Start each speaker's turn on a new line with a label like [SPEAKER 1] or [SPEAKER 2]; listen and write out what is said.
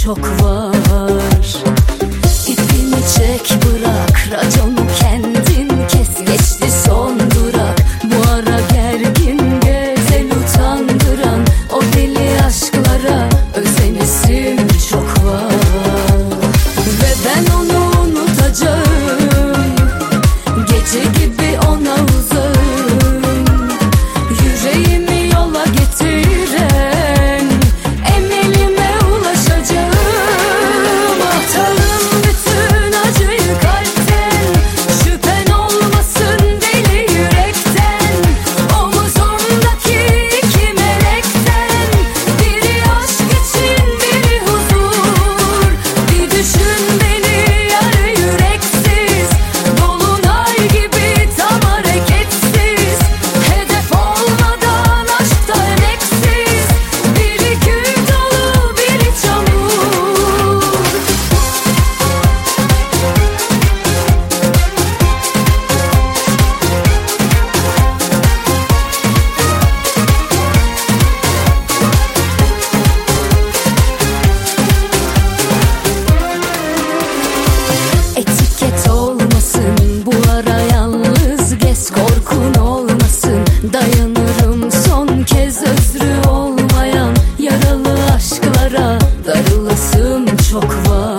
[SPEAKER 1] çok var. İpini çek bırak, raconu kendin kes, geçti son durak. Bu ara gergin gezel utandıran o deli aşklara özenesim çok var. Ve ben onu unutacağım, gece gibi ona uzağım. Yüreğimi yola getiren emelime ulaşacağım. Atalım bütün acıyı kalpten, şüphen olmasın deli yürekten. Omuzumdaki iki melekten, biri aşk için biri huzur. Bir düşün beni yarı yüreksiz, dolunay gibi tam hareketsiz. Hedef olmadan aşkta emeksiz, biri gül dolu biri çamur. Etiket olmasın bu ara, yalnız gez, korkun olmasın. Dayanırım son kez, özrü olmayan yaralı aşklara darılasım çok var.